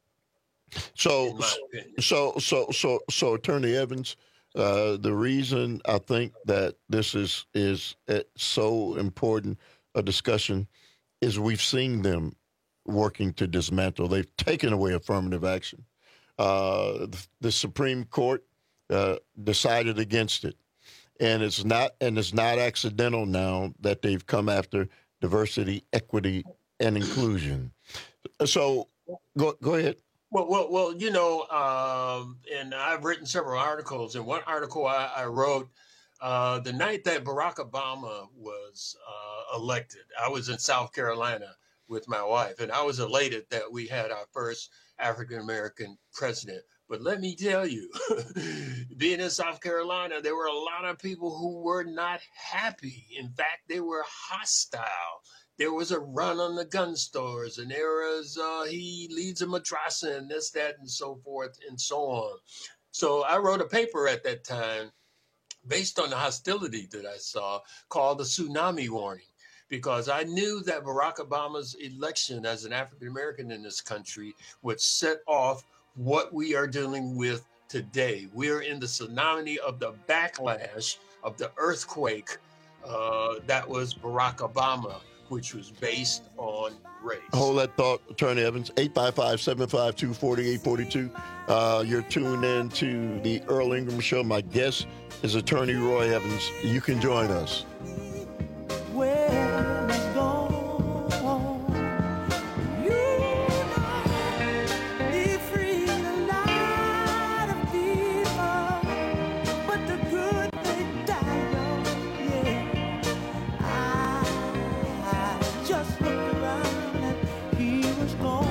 So, so, so, so, so, Attorney Evans, uh, the reason I think that this is is so important a discussion is we've seen them working to dismantle. They've taken away affirmative action. Uh, the, the Supreme Court uh, decided against it, and it's not and it's not accidental now that they've come after diversity, equity, and inclusion. So, go go ahead. Well, well, well. You know, um, and I've written several articles. And one article I, I wrote. Uh, the night that Barack Obama was uh, elected, I was in South Carolina with my wife, and I was elated that we had our first African-American president. But let me tell you, being in South Carolina, there were a lot of people who were not happy. In fact, they were hostile. There was a run on the gun stores, and there was, uh, he leads a madrasa and this, that, and so forth and so on. So I wrote a paper at that time based on the hostility that I saw, called the tsunami warning, because I knew that Barack Obama's election as an African-American in this country would set off what we are dealing with today. We are in the tsunami of the backlash of the earthquake uh, that was Barack Obama, which was based on race. Hold that thought, Attorney Evans. eight five five, seven five two, four eight four two. Uh, you're tuned in to the Earl Ingram Show. My guest is Attorney Roy Evans. You can join us. Where it's gone, you know, he freed a lot of people, but the good they died on, yeah. I, I just looked around and he was gone.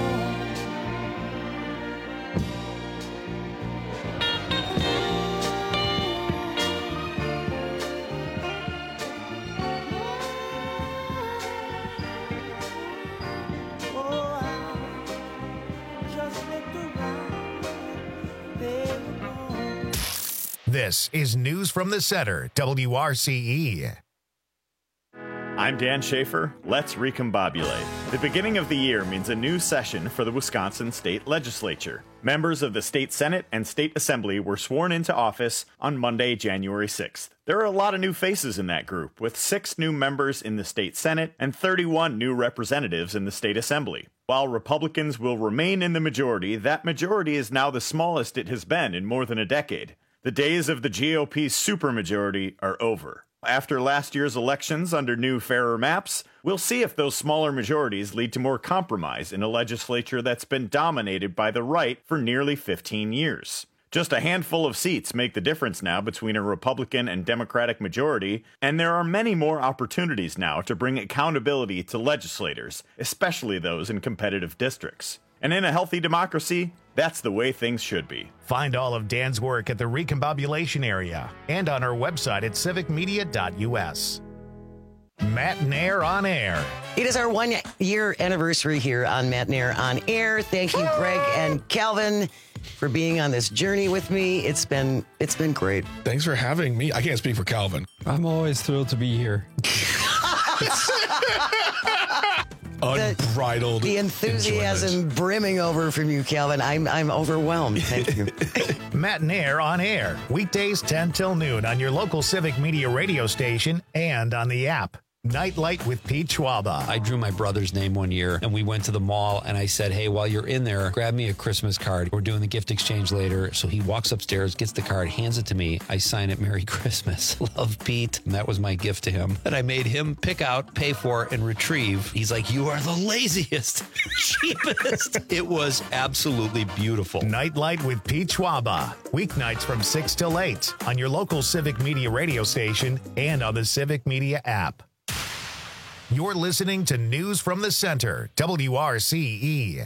This is News from the Center, W R C E. I'm Dan Schaefer. Let's recombobulate. The beginning of the year means a new session for the Wisconsin State Legislature. Members of the State Senate and State Assembly were sworn into office on Monday, January sixth. There are a lot of new faces in that group, with six new members in the State Senate and thirty-one new representatives in the State Assembly. While Republicans will remain in the majority, that majority is now the smallest it has been in more than a decade. The days of the G O P's supermajority are over. After last year's elections under new, fairer maps, we'll see if those smaller majorities lead to more compromise in a legislature that's been dominated by the right for nearly fifteen years. Just a handful of seats make the difference now between a Republican and Democratic majority, and there are many more opportunities now to bring accountability to legislators, especially those in competitive districts. And in a healthy democracy, that's the way things should be. Find all of Dan's work at the Recombobulation Area and on our website at civic media dot u s. Matt and Air on Air. It is our one year anniversary here on Matt and Air on Air. Thank you, Greg and Calvin, for being on this journey with me. It's been it's been great. Thanks for having me. I can't speak for Calvin. I'm always thrilled to be here. Unbridled. The, the enthusiasm enjoyment. brimming over from you, Calvin. I'm I'm overwhelmed. Thank you. Matt and Air on Air. Weekdays ten till noon on your local Civic Media radio station and on the app. Nightlight with Pete Schwaba. I drew my brother's name one year, and we went to the mall, and I said, hey, while you're in there, grab me a Christmas card. We're doing the gift exchange later. So he walks upstairs, gets the card, hands it to me. I sign it, Merry Christmas. Love, Pete. And that was my gift to him. And I made him pick out, pay for, and retrieve. He's like, you are the laziest, cheapest. It was absolutely beautiful. Nightlight with Pete Schwaba. Weeknights from six till eight on your local Civic Media radio station and on the Civic Media app. You're listening to News from the Center, W R C E.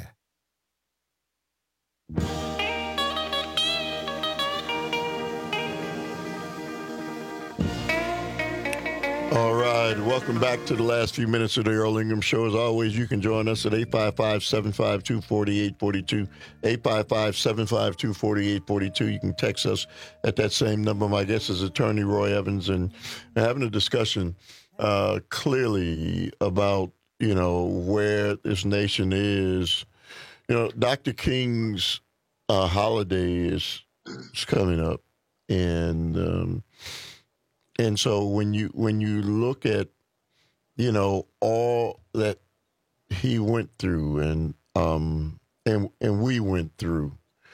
All right, welcome back to the last few minutes of the Earl Ingram Show. As always, you can join us at eight five five, seven five two, four eight four two, eight five five, seven five two, four eight four two. You can text us at that same number. My guest is Attorney Roy Evans, and we're having a discussion uh, clearly about, you know, where this nation is. You know, Doctor King's uh, holiday is, is coming up, and um, and so when you when you look at, you know, all that he went through, and um, and and we went through,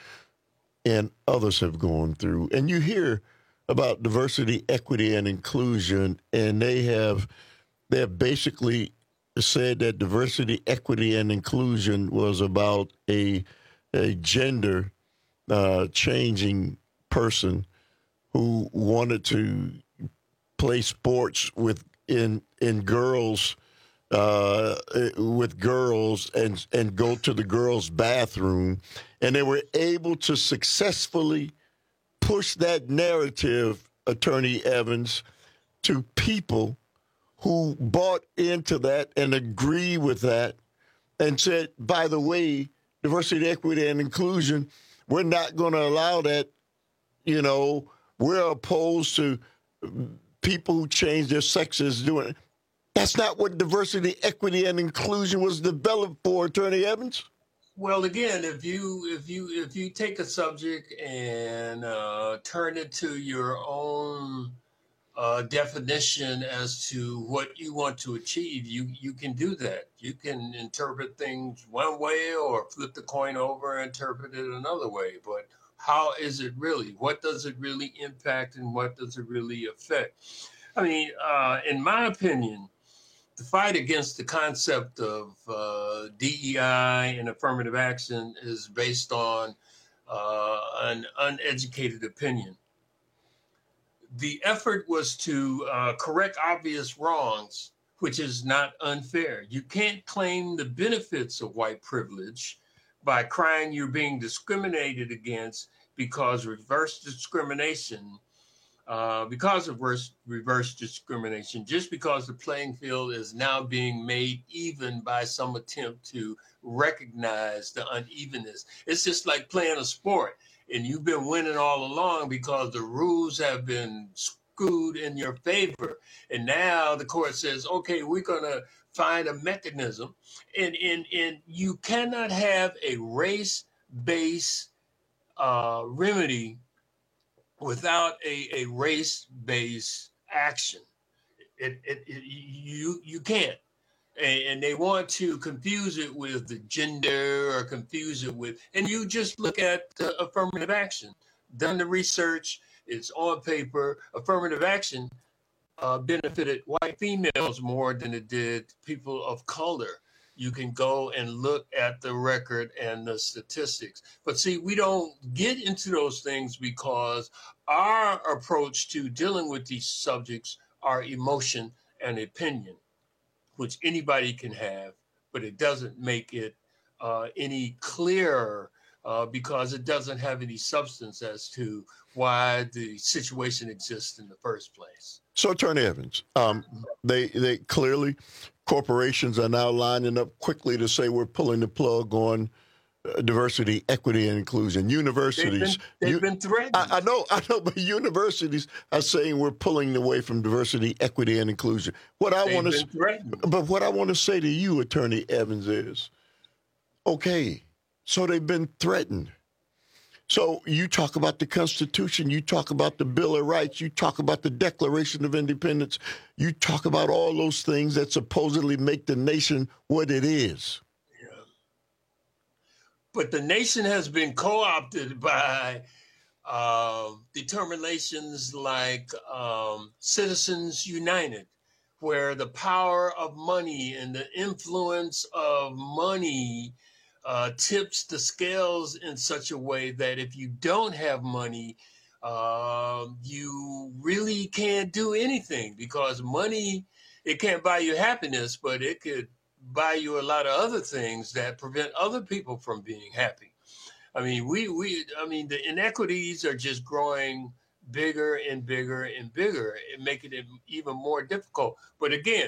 and others have gone through, and you hear about diversity, equity, and inclusion, and they have they have basically said that diversity, equity, and inclusion was about a a gender uh, changing person who wanted to play sports with in in girls uh, with girls and and go to the girls' bathroom, and they were able to successfully push that narrative, Attorney Evans, to people who bought into that and agree with that and said, by the way, diversity, equity, and inclusion, we're not going to allow that. You know, we're opposed to people who change their sexes doing it. That's not what diversity, equity, and inclusion was developed for, Attorney Evans. Well, again, if you if you if you take a subject and uh, turn it to your own uh, definition as to what you want to achieve, you you can do that. You can interpret things one way or flip the coin over and interpret it another way. But how is it really? What does it really impact, and what does it really affect? I mean, uh, in my opinion, the fight against the concept of uh, D E I and affirmative action is based on uh, an uneducated opinion. The effort was to uh, correct obvious wrongs, which is not unfair. You can't claim the benefits of white privilege by crying you're being discriminated against because reverse discrimination Uh, because of reverse, reverse discrimination, just because the playing field is now being made even by some attempt to recognize the unevenness. It's just like playing a sport, and you've been winning all along because the rules have been screwed in your favor. And now the court says, okay, we're going to find a mechanism. And, and, and you cannot have a race-based uh, remedy without a, a race-based action. It, it, it, you, you can't. And, and they want to confuse it with the gender or confuse it with, and you just look at uh, affirmative action. Done the research, it's on paper. Affirmative action uh, benefited white females more than it did people of color. You can go and look at the record and the statistics. But see, we don't get into those things because our approach to dealing with these subjects are emotion and opinion, which anybody can have, but it doesn't make it uh, any clearer uh, because it doesn't have any substance as to why the situation exists in the first place. So, Attorney Evans, um, they they clearly, corporations are now lining up quickly to say we're pulling the plug on uh, diversity, equity, and inclusion. Universities, they've been, they've been threatened. I, I know, I know, but universities are saying we're pulling away from diversity, equity, and inclusion. What I want to, but what I want to say to you, Attorney Evans, is, okay, so they've been threatened. So you talk about the Constitution, you talk about the Bill of Rights, you talk about the Declaration of Independence, you talk about all those things that supposedly make the nation what it is. Yeah. But the nation has been co-opted by uh, determinations like um, Citizens United, where the power of money and the influence of money Uh, tips the scales in such a way that if you don't have money, uh, you really can't do anything, because money, it can't buy you happiness, but it could buy you a lot of other things that prevent other people from being happy. I mean, we, we, I mean, the inequities are just growing bigger and bigger and bigger and making it even more difficult. But again,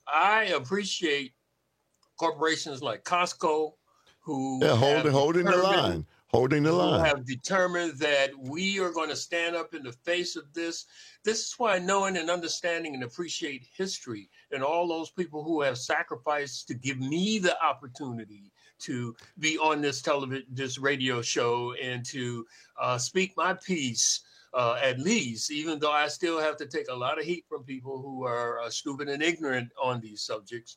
I appreciate corporations like Costco, who yeah, holding, holding the line, holding the line. Who have determined that we are going to stand up in the face of this. This is why knowing and understanding and appreciate history and all those people who have sacrificed to give me the opportunity to be on this television, this radio show, and to uh, speak my piece, uh, at least, even though I still have to take a lot of heat from people who are uh, stupid and ignorant on these subjects.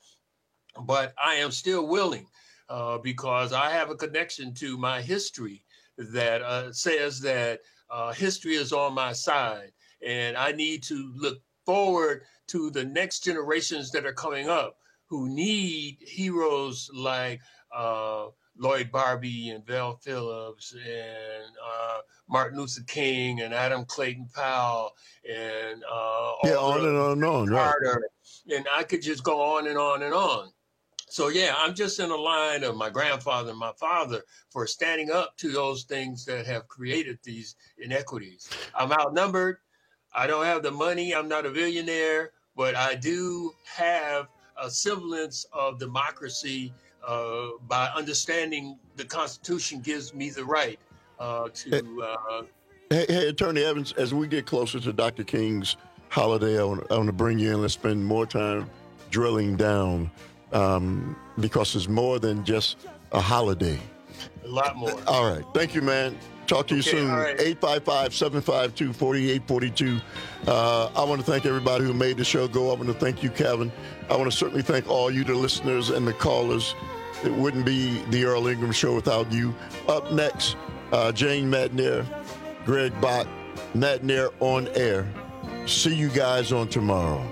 But I am still willing. Uh, because I have a connection to my history that uh, says that uh, history is on my side, and I need to look forward to the next generations that are coming up who need heroes like uh, Lloyd Barbie and Val Phillips and uh, Martin Luther King and Adam Clayton Powell and uh, yeah, on and on and on, Carter, right. And I could just go on and on and on. So, yeah, I'm just in a line of my grandfather and my father for standing up to those things that have created these inequities. I'm outnumbered. I don't have the money. I'm not a billionaire, but I do have a semblance of democracy uh, by understanding the Constitution gives me the right uh, to. Uh, hey, hey, Attorney Evans, as we get closer to Doctor King's holiday, I want, I want to bring you in. Let's spend more time drilling down. Um, because it's more than just a holiday. A lot more. All right. Thank you, man. Talk to you okay, soon. Right. eight five five, seven five two, four eight four two. Uh, I want to thank everybody who made the show go. I want to thank you, Kevin. I want to certainly thank all you, the listeners and the callers. It wouldn't be the Earl Ingram Show without you. Up next, uh, Jane Madnier, Greg Bott, Madnier on air. See you guys on tomorrow.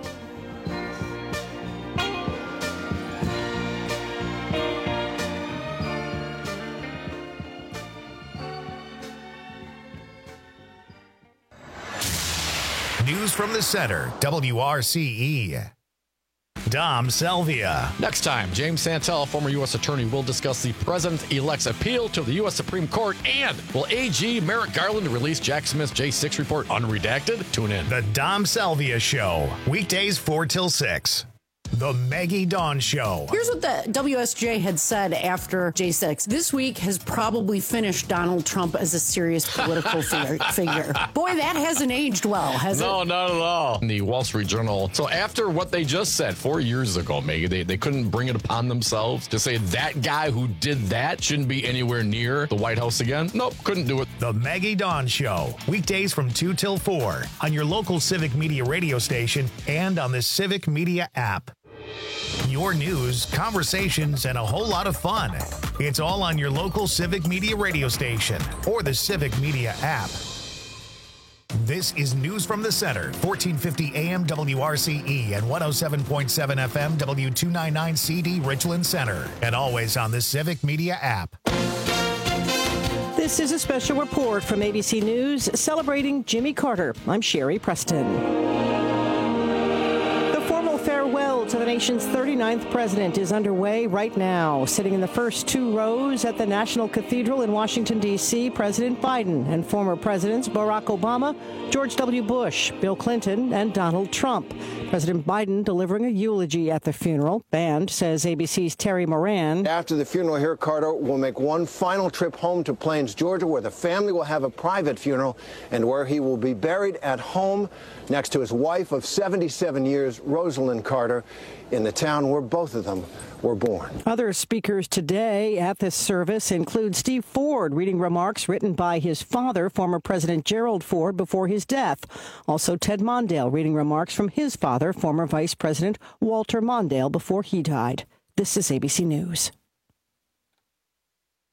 News from the center, W R C E. Dom Selvia. Next time, James Santel, former U S attorney, will discuss the president-elect's appeal to the U S Supreme Court, and will A G Merrick Garland release Jack Smith's J six report unredacted? Tune in. The Dom Selvia Show, weekdays four till six. The Maggie Dawn Show. Here's what the W S J had said after J six. This week has probably finished Donald Trump as a serious political figure. figure. Boy, that hasn't aged well, has no, it? No, not at all. In the Wall Street Journal. So after what they just said four years ago, Maggie, they, they couldn't bring it upon themselves to say that guy who did that shouldn't be anywhere near the White House again. Nope, couldn't do it. The Maggie Dawn Show. Weekdays from two till four on your local Civic Media radio station and on the Civic Media app. Your news, conversations, and a whole lot of fun. It's all on your local Civic Media radio station or the Civic Media app. This is News from the Center, fourteen fifty A M W R C E and one oh seven point seven F M W two ninety-nine C D Richland Center, and always on the Civic Media app. This is a special report from A B C News celebrating Jimmy Carter. I'm Sherry Preston. Farewell to the nation's thirty-ninth president is underway right now. Sitting in the first two rows at the National Cathedral in Washington, D C, President Biden and former presidents Barack Obama, George W. Bush, Bill Clinton, and Donald Trump. President Biden delivering a eulogy at the funeral. And, says A B C's Terry Moran, after the funeral here, Carter will make one final trip home to Plains, Georgia, where the family will have a private funeral and where he will be buried at home next to his wife of seventy-seven years, Rosalind Carter, in the town where both of them were born. Other speakers today at this service include Steve Ford reading remarks written by his father, former President Gerald Ford, before his death. Also, Ted Mondale reading remarks from his father, former Vice President Walter Mondale, before he died. This is A B C News.